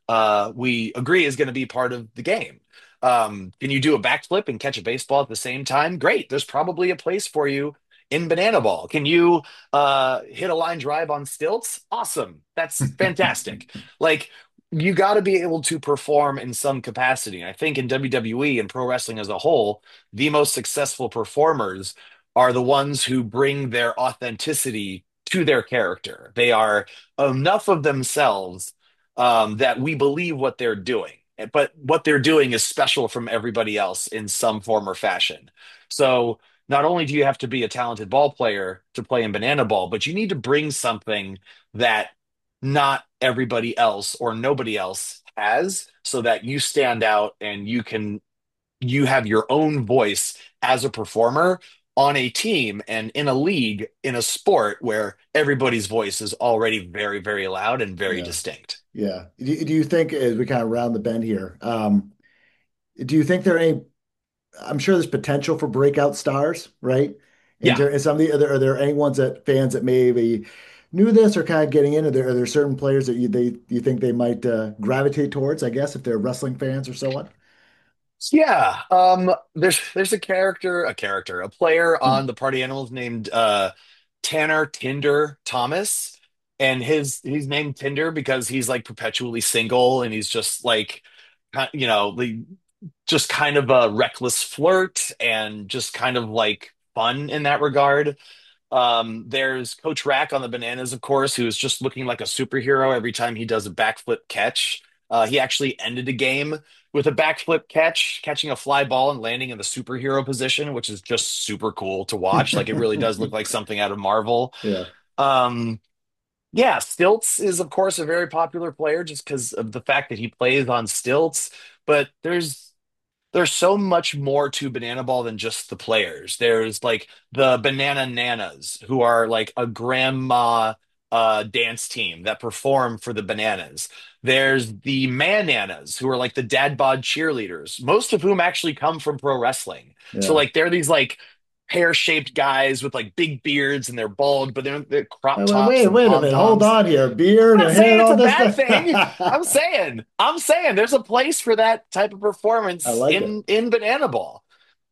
we agree is going to be part of the game. Can you do a backflip and catch a baseball at the same time? Great. There's probably a place for you in banana ball. Can you hit a line drive on stilts? Awesome. That's fantastic. Like, you got to be able to perform in some capacity. And I think in WWE and pro wrestling as a whole, the most successful performers are the ones who bring their authenticity to their character. They are enough of themselves that we believe what they're doing. But what they're doing is special from everybody else in some form or fashion. So not only do you have to be a talented ball player to play in banana ball, but you need to bring something that not everybody else or nobody else has so that you stand out and you have your own voice as a performer on a team and in a league in a sport where everybody's voice is already very, very loud and very Yeah. distinct. Yeah. Do you think, as we kind of round the bend here, do you think there are any, I'm sure there's potential for breakout stars, right? Yeah. And some of the other, are there any ones that fans that maybe knew this or kind of getting in? Are there certain players that you think they might gravitate towards, I guess, if they're wrestling fans or so on? Yeah. A player Hmm. on the Party Animals named Tanner Tinder Thomas. And he's named Tinder because he's like perpetually single and he's just like just kind of a reckless flirt and just kind of like fun in that regard. There's Coach Rack on the Bananas, of course, who is just looking like a superhero every time he does a backflip catch. He actually ended a game with a backflip catch, catching a fly ball and landing in the superhero position, which is just super cool to watch. Like, it really does look like something out of Marvel. Yeah. Um, yeah, Stilts is, of course, a very popular player just because of the fact that he plays on stilts. But there's so much more to Banana Ball than just the players. There's like the Banana Nanas, who are like a grandma dance team that perform for the bananas. There's the Man Nanas, who are like the dad bod cheerleaders, most of whom actually come from pro wrestling. So Yeah. like they're these like pear-shaped guys with like big beards and they're bald, but they're crop tops and Wait a minute. Hold pom-poms. on here. Beard I'm and not hair saying and it's all a this bad stuff. thing. I'm saying there's a place for that type of I performance like it. in Banana Ball.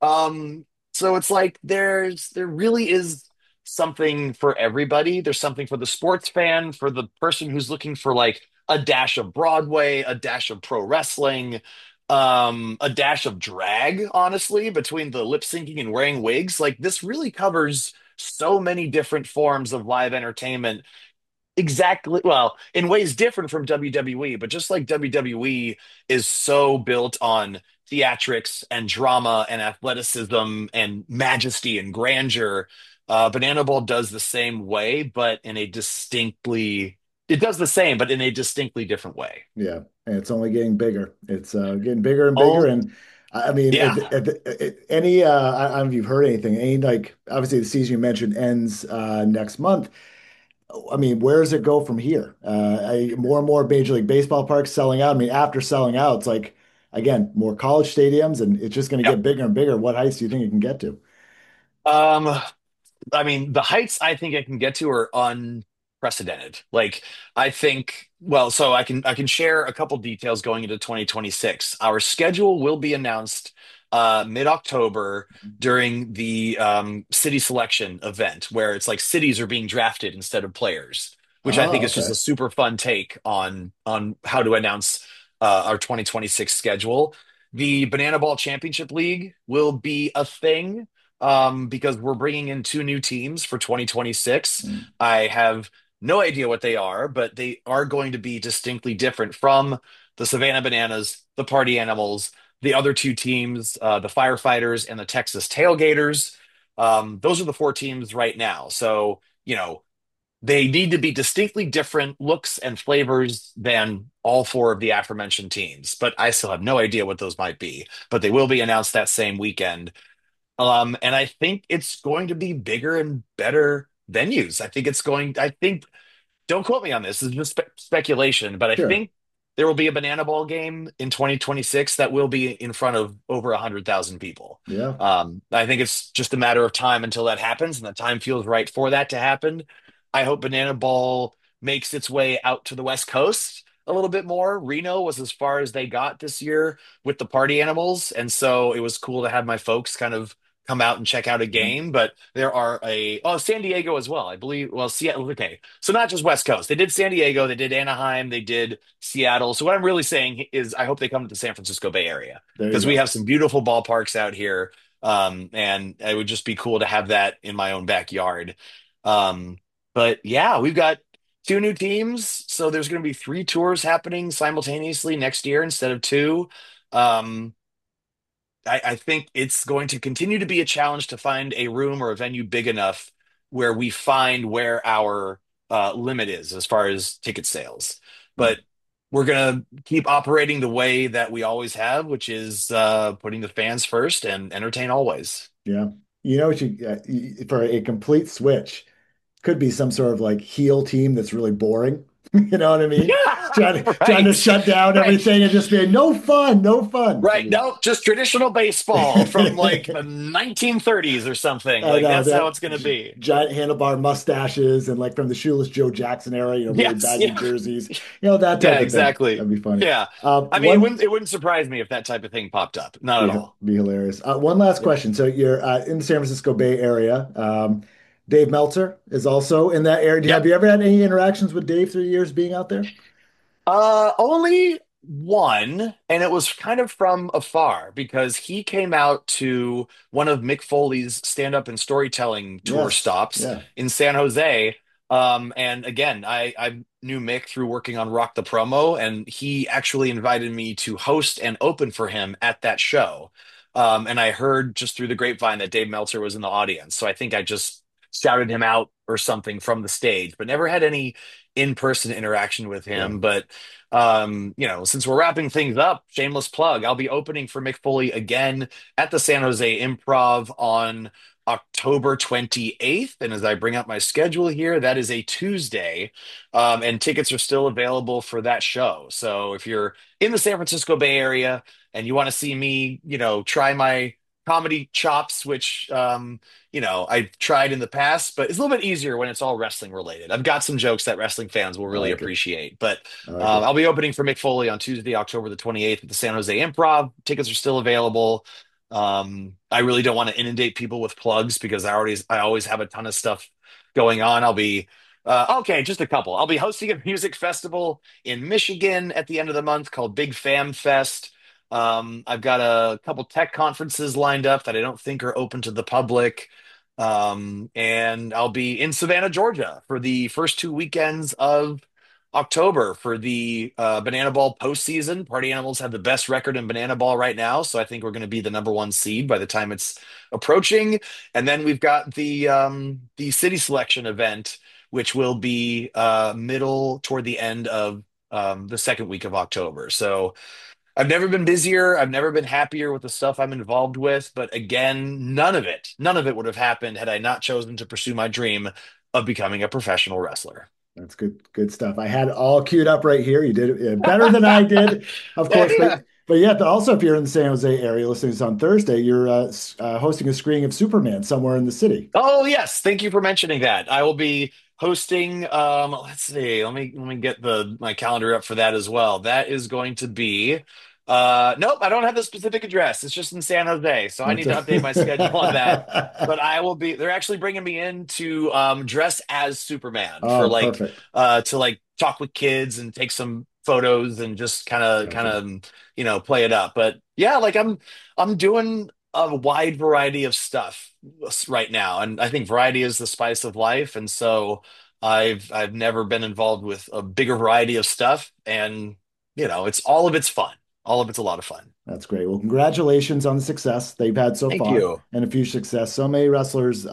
So it's like there really is something for everybody. There's something for the sports fan, for the person who's looking for like a dash of Broadway, a dash of pro wrestling, a dash of drag, honestly, between the lip syncing and wearing wigs. Like, this really covers so many different forms of live entertainment. Exactly. Well, in ways different from WWE, but just like WWE is so built on theatrics and drama and athleticism and majesty and grandeur, Banana Ball does the same way, but it does the same, but in a distinctly different way. Yeah, and it's only getting bigger. It's getting bigger and bigger. Oh, And I mean, yeah. any I don't know if you've heard anything. Any like obviously the season you mentioned ends next month. I mean, where does it go from here? More and more Major League Baseball parks selling out. I mean, after selling out, it's like again more college stadiums, and it's just going to Yep. get bigger and bigger. What heights do you think it can get to? Um, I mean, the heights I think I can get to are unprecedented. Like, I think, well, so I can share a couple details going into 2026. Our schedule will be announced mid-October during the city selection event, where it's like cities are being drafted instead of players, which I think Oh, is just okay. a super fun take on how to announce our 2026 schedule. The Banana Ball Championship League will be a thing because we're bringing in two new teams for 2026. Mm. I have no idea what they are, but they are going to be distinctly different from the Savannah Bananas, the Party Animals, the other two teams, the Firefighters and the Texas Tailgaters. Those are the four teams right now. So, they need to be distinctly different looks and flavors than all four of the aforementioned teams. But I still have no idea what those might be. But they will be announced that same weekend. And I think it's going to be bigger and better venues. I think, don't quote me on this. This is just speculation, but I Sure. think there will be a Banana Ball game in 2026 that will be in front of over 100,000 people. Yeah. I think it's just a matter of time until that happens, and the time feels right for that to happen. I hope Banana Ball makes its way out to the West Coast. a little bit more. Reno was as far as they got this year with the party animals, and so it was cool to have my folks kind of come out and check out a Yeah. game. But there are San Diego as well, I believe. Well, Seattle. Okay, so not just West Coast. They did San Diego, they did Anaheim, they did Seattle. So what I'm really saying is, I hope they come to the San Francisco Bay Area There you because we go. have some beautiful ballparks out here. And it would just be cool to have that in my own backyard. Um, but yeah, we've got two new teams, so there's going to be three tours happening simultaneously next year instead of two. Um, I think it's going to continue to be a challenge to find a room or a venue big enough where we find where our limit is as far as ticket sales. Yeah. But we're going to keep operating the way that we always have, which is putting the fans first and entertain always. Yeah. You know what for a complete switch, could be some sort of like heel team that's really boring. You know what I mean? Trying to Right, shut down right. everything and just be no fun, no fun. I Right. mean, No, just traditional baseball from like the 1930s or something. I Like know that's how it's that going to be. giant handlebar mustaches and like from the shoeless Joe Jackson era, really Yes. baggy Yeah. jerseys, that Yeah, type of thing. exactly. That'd be funny. Yeah. I mean, One it wouldn't surprise me if that type of thing popped up. Not at be all. be hilarious. One last Yep. question. So you're in the San Francisco Bay Area. Dave Meltzer is also in that area. Have Yep. you ever had any interactions with Dave through the years being out there? Only one, and it was kind of from afar because he came out to one of Mick Foley's stand-up and storytelling tour Yes. stops Yeah. in San Jose. And again, I knew Mick through working on Rock the Promo, and he actually invited me to host and open for him at that show. And I heard just through the grapevine that Dave Meltzer was in the audience, so I think I just shouted him out or something from the stage, but never had any in-person interaction with Yeah. him. But since we're wrapping things up, shameless plug, I'll be opening for Mick Foley again at the San Jose Improv on October 28th. And as I bring up my schedule here, that is a Tuesday. And tickets are still available for that show. So if you're in the San Francisco Bay Area and you want to see me, try my comedy chops, which I've tried in the past, but it's a little bit easier when it's all wrestling related. I've got some jokes that wrestling fans will I really like it. appreciate. But I like it. I'll be opening for Mick Foley on Tuesday, October the 28th at the San Jose Improv. Tickets are still available. I really don't want to inundate people with plugs because I always have a ton of stuff going on. I'll be okay, just a couple. I'll be hosting a music festival in Michigan at the end of the month called Big Fam Fest. I've got a couple tech conferences lined up that I don't think are open to the public. And I'll be in Savannah, Georgia for the first two weekends of October for the Banana Ball postseason. Party Animals have the best record in Banana Ball right now, so I think we're going to be the number one seed by the time it's approaching. And then we've got the city selection event, which will be middle toward the end of the second week of October. So I've never been busier. I've never been happier with the stuff I'm involved with. But again, none of it would have happened had I not chosen to pursue my dream of becoming a professional wrestler. That's good stuff. I had it all queued up right here. You did it better than I did, of course. But Yeah. but yeah, also if you're in the San Jose area listening to this on Thursday, you're hosting a screening of Superman somewhere in the city. Oh, yes. Thank you for mentioning that. I will be hosting let's see. Let me get the my calendar up for that as well. That is going to be nope, I don't have the specific address. It's just in San Jose, so I That's need to update my schedule on that. a But I will be they're actually bringing me in to dress as Superman for oh, like perfect. to like talk with kids and take some photos and just kind Gotcha. of play it up. But yeah, like I'm doing a wide variety of stuff right now, and I think variety is the spice of life. And so I've never been involved with a bigger variety of stuff, and it's all of it's fun. All of it's a lot of fun. That's great. Well, congratulations on the success they've had so Thank far you. and a future success. So many wrestlers,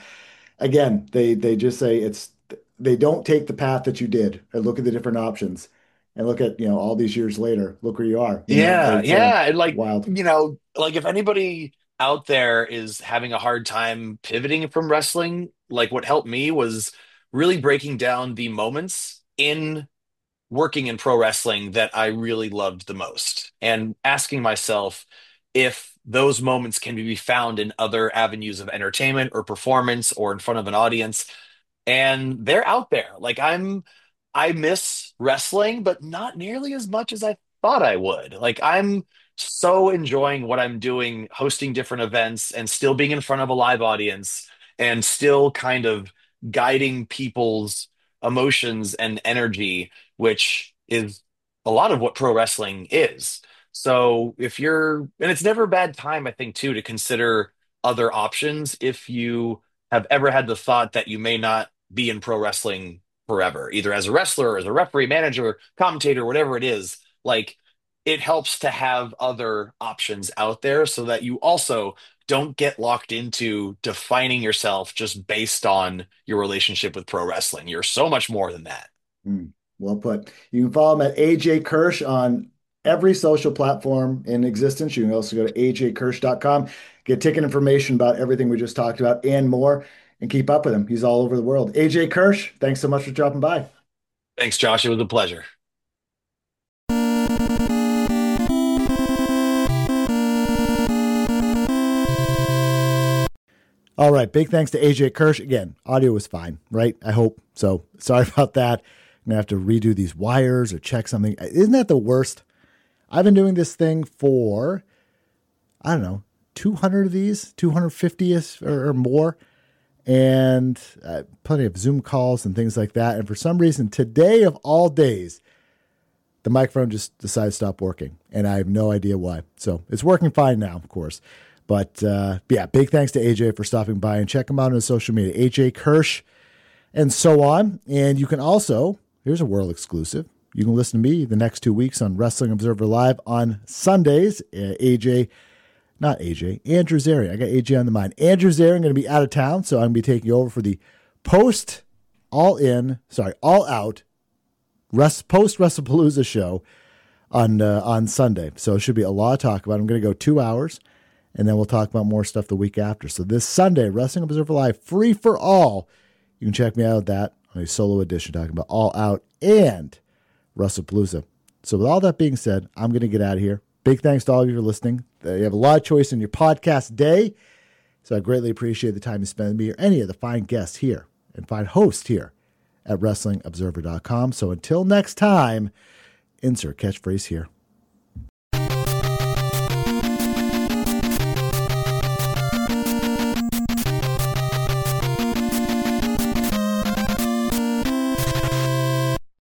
again, they just say they don't take the path that you did and look at the different options and look at, all these years later, look where you are. Yeah, It's yeah. And like, wild. like if anybody out there is having a hard time pivoting from wrestling, like what helped me was really breaking down the moments in working in pro wrestling that I really loved the most and asking myself if those moments can be found in other avenues of entertainment or performance or in front of an audience. And they're out there. Like I miss wrestling, but not nearly as much as I thought I would. Like I'm so enjoying what I'm doing, hosting different events and still being in front of a live audience and still kind of guiding people's emotions and energy, which is a lot of what pro wrestling is. So if you're, and it's never a bad time, I think, too, to consider other options if you have ever had the thought that you may not be in pro wrestling forever, either as a wrestler or as a referee, manager, commentator, whatever it is. Like it helps to have other options out there so that you also don't get locked into defining yourself just based on your relationship with pro wrestling. You're so much more than that. Hmm, well put. You can follow him at AJ Kirsch on every social platform in existence. You can also go to ajkirsch.com, get ticket information about everything we just talked about and more, and keep up with him. He's all over the world. AJ Kirsch, thanks so much for dropping by. Thanks, Josh. It was a pleasure. All right. Big thanks to AJ Kirsch. Again, audio was fine, right? I hope. So sorry about that. I'm going to have to redo these wires or check something. Isn't that the worst? I've been doing this thing for, I don't know, 200 of these, 250 or more, and plenty of Zoom calls and things like that. And for some reason, today of all days, the microphone just decided to stop working, and I have no idea why. So it's working fine now, of course. But yeah, big thanks to AJ for stopping by, and check him out on his social media, AJ Kirsch, and so on. And you can also, here's a world exclusive. You can listen to me the next 2 weeks on Wrestling Observer Live on Sundays. Andrew Zarian. I got AJ on the mind. Andrew Zarian going to be out of town, so I'm going to be taking over for the all out post WrestlePalooza show on Sunday. So it should be a lot of talk about. I'm going to go 2 hours, and then we'll talk about more stuff the week after. So this Sunday, Wrestling Observer Live, free for all. You can check me out at that on a solo edition talking about All Out and WrestlePalooza. So with all that being said, I'm going to get out of here. Big thanks to all of you for listening. You have a lot of choice in your podcast day, so I greatly appreciate the time you spend with me or any of the fine guests here and fine hosts here at WrestlingObserver.com. So until next time, insert catchphrase here.